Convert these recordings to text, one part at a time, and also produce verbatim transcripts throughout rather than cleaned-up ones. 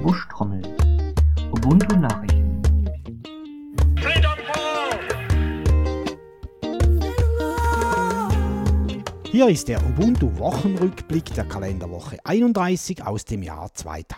Buschtrommel. Ubuntu-Nachrichten. Hier ist der Ubuntu-Wochenrückblick der Kalenderwoche einunddreißig aus dem Jahr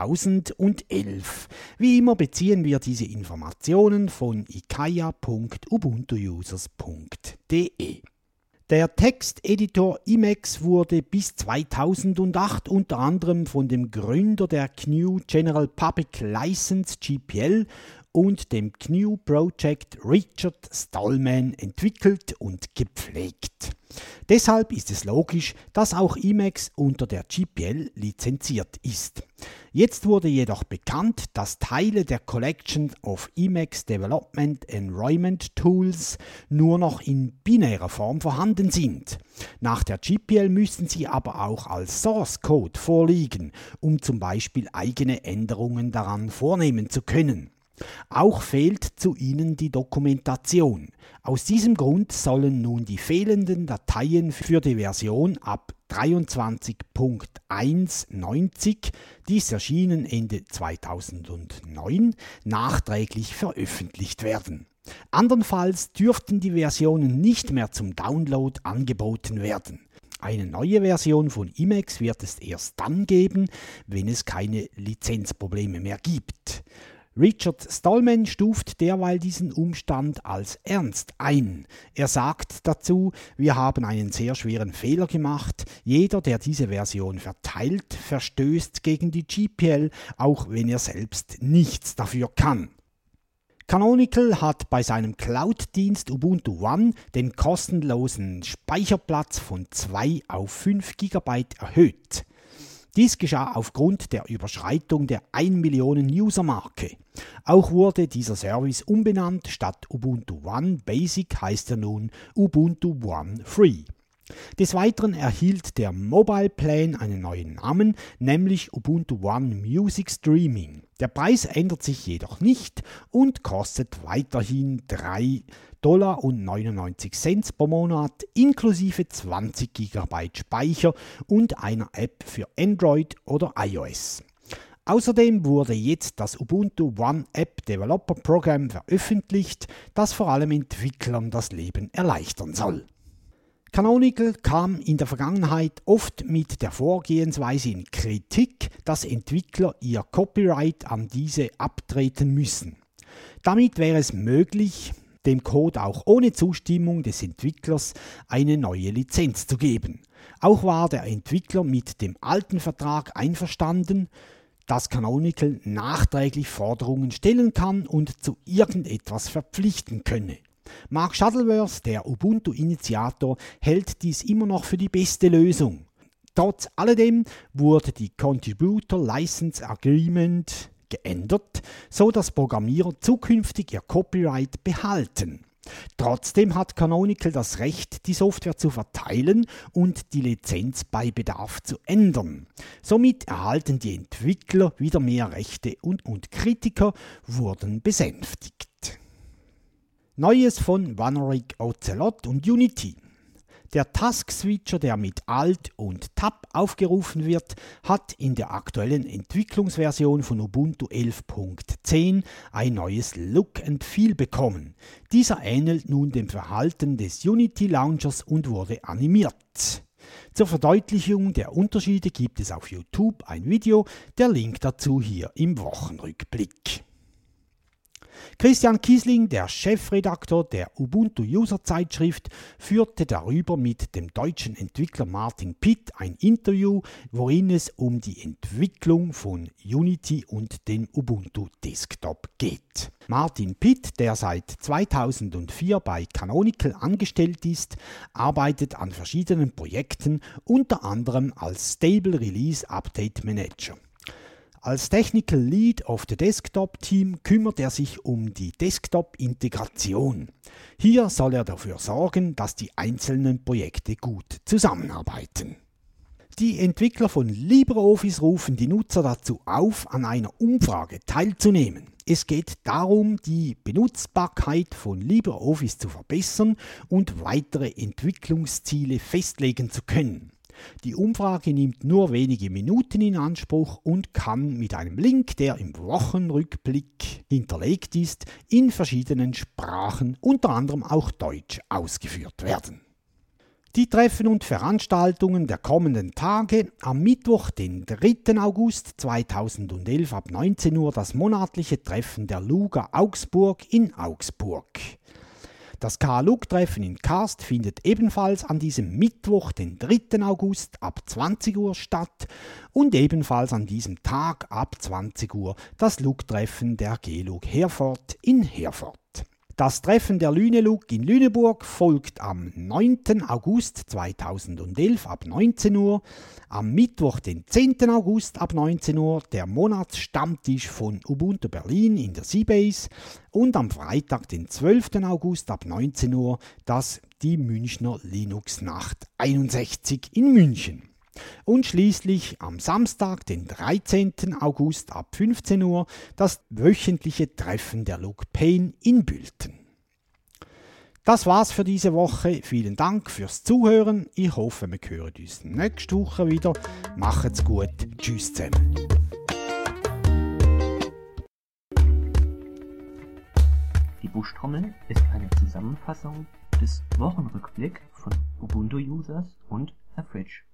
zweitausendelf. Wie immer beziehen wir diese Informationen von ikaya punkt ubuntu users punkt de. Der Texteditor Emacs wurde bis zweitausendacht unter anderem von dem Gründer der G N U General Public License G P L und dem G N U Project Richard Stallman entwickelt und gepflegt. Deshalb ist es logisch, dass auch Emacs unter der G P L lizenziert ist. Jetzt wurde jedoch bekannt, dass Teile der Collection of Emacs Development Environment Tools nur noch in binärer Form vorhanden sind. Nach der G P L müssen sie aber auch als Source Code vorliegen, um zum Beispiel eigene Änderungen daran vornehmen zu können. Auch fehlt zu ihnen die Dokumentation. Aus diesem Grund sollen nun die fehlenden Dateien für die Version ab dreiundzwanzig Punkt eins neunzig, dies erschienen Ende zweitausendneun, nachträglich veröffentlicht werden. Andernfalls dürften die Versionen nicht mehr zum Download angeboten werden. Eine neue Version von Emacs wird es erst dann geben, wenn es keine Lizenzprobleme mehr gibt. Richard Stallman stuft derweil diesen Umstand als ernst ein. Er sagt dazu, wir haben einen sehr schweren Fehler gemacht. Jeder, der diese Version verteilt, verstößt gegen die G P L, auch wenn er selbst nichts dafür kann. Canonical hat bei seinem Cloud-Dienst Ubuntu One den kostenlosen Speicherplatz von zwei auf fünf Gigabyte erhöht. Dies geschah aufgrund der Überschreitung der ein Million User Marke. Auch wurde dieser Service umbenannt, statt Ubuntu One Basic heißt er nun Ubuntu One Free. Des Weiteren erhielt der Mobile Plan einen neuen Namen, nämlich Ubuntu One Music Streaming. Der Preis ändert sich jedoch nicht und kostet weiterhin drei Dollar neunundneunzig pro Monat inklusive zwanzig Gigabyte Speicher und einer App für Android oder iOS. Außerdem wurde jetzt das Ubuntu One App Developer Program veröffentlicht, das vor allem Entwicklern das Leben erleichtern soll. Canonical kam in der Vergangenheit oft mit der Vorgehensweise in Kritik, dass Entwickler ihr Copyright an diese abtreten müssen. Damit wäre es möglich, dem Code auch ohne Zustimmung des Entwicklers eine neue Lizenz zu geben. Auch war der Entwickler mit dem alten Vertrag einverstanden, dass Canonical nachträglich Forderungen stellen kann und zu irgendetwas verpflichten könne. Mark Shuttleworth, der Ubuntu-Initiator, hält dies immer noch für die beste Lösung. Trotz alledem wurde die Contributor License Agreement geändert, so dass Programmierer zukünftig ihr Copyright behalten. Trotzdem hat Canonical das Recht, die Software zu verteilen und die Lizenz bei Bedarf zu ändern. Somit erhalten die Entwickler wieder mehr Rechte und, und Kritiker wurden besänftigt. Neues von Vaneric Ocelot und Unity. Der Task-Switcher, der mit Alt und Tab aufgerufen wird, hat in der aktuellen Entwicklungsversion von Ubuntu elf Punkt zehn ein neues Look and Feel bekommen. Dieser ähnelt nun dem Verhalten des Unity-Launchers und wurde animiert. Zur Verdeutlichung der Unterschiede gibt es auf YouTube ein Video, der Link dazu hier im Wochenrückblick. Christian Kiesling, der Chefredaktor der Ubuntu-User-Zeitschrift, führte darüber mit dem deutschen Entwickler Martin Pitt ein Interview, worin es um die Entwicklung von Unity und dem Ubuntu Desktop geht. Martin Pitt, der seit zweitausendvier bei Canonical angestellt ist, arbeitet an verschiedenen Projekten, unter anderem als Stable Release Update Manager. Als Technical Lead of the Desktop Team kümmert er sich um die Desktop-Integration. Hier soll er dafür sorgen, dass die einzelnen Projekte gut zusammenarbeiten. Die Entwickler von LibreOffice rufen die Nutzer dazu auf, an einer Umfrage teilzunehmen. Es geht darum, die Benutzbarkeit von LibreOffice zu verbessern und weitere Entwicklungsziele festlegen zu können. Die Umfrage nimmt nur wenige Minuten in Anspruch und kann mit einem Link, der im Wochenrückblick hinterlegt ist, in verschiedenen Sprachen, unter anderem auch Deutsch, ausgeführt werden. Die Treffen und Veranstaltungen der kommenden Tage: am Mittwoch, den dritten August zweitausendelf ab neunzehn Uhr das monatliche Treffen der Luga Augsburg in Augsburg. Das K Lug-Treffen in Kast findet ebenfalls an diesem Mittwoch, den dritten August ab zwanzig Uhr statt und ebenfalls an diesem Tag ab zwanzig Uhr das Lug-Treffen der G-Lug Herford in Herford. Das Treffen der Lüne-Lug in Lüneburg folgt am neunten August zweitausendelf ab neunzehn Uhr, am Mittwoch, den zehnten August ab neunzehn Uhr der Monatsstammtisch von Ubuntu Berlin in der Seabase und am Freitag, den zwölften August ab neunzehn Uhr das die Münchner Linux-Nacht einundsechzig in München. Und schließlich am Samstag, den dreizehnten August ab fünfzehn Uhr das wöchentliche Treffen der Lug Pain in Bülten. Das war's für diese Woche. Vielen Dank fürs Zuhören. Ich hoffe, wir hören uns nächste Woche wieder. Macht's gut. Tschüss zusammen. Die Buschtrommel ist eine Zusammenfassung des Wochenrückblick von Ubuntu-Users und Herr Fritsch.